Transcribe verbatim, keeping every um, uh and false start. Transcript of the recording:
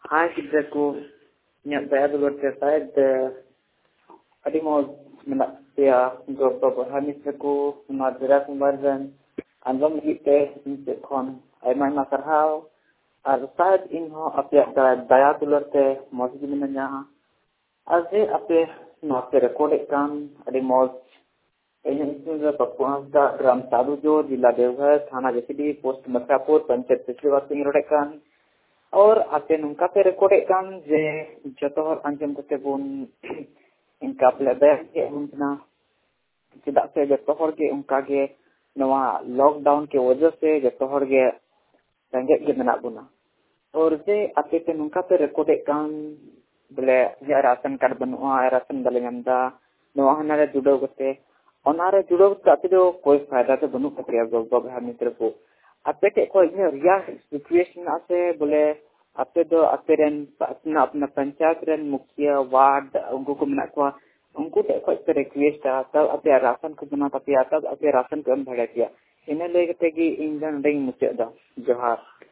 Hai kita ku nyak saya dulu terkait adi mau menak dia untuk beberapa ku madras kemarin anjom kita untuk kon ay mai makarhau ar saat inho apya daya dulu te masih menanya aze apya no apya record kan adi mau ini itu perpuas da gram sadu jo जिला देवघर थाना Jasidih post Mathurapur panchayat पिछली बात kan और आते नुका पे record काम जे जतो हर अंजम को बन इनका प्लेबैक के उनना चेदा से जतो हर के उनका के नवा लॉकडाउन के वजह से जतो हर के संगे के मना बुना और जे आते पे नुका पे रिकॉर्ड काम बोले या राशन कार्ड बनवा राशन बले नंदा नवा हनारे जुड़ो गते ओनारे जुड़ो ताते जो कोई फायदा तो बनु कतिया गो गो मित्र को आपे के कोई रिया सिचुएशन आसे बोले आपे दो आपे रेन अपना अपना पंचायत रेन मुखिया वार्ड उनको को मना को उनको ते कोई पे रिक्वेस्ट आ तब आपे राशन को बना तब तब आपे राशन को भड़ा किया इने लेके कि इंजन डेंग मुचे दा जोहार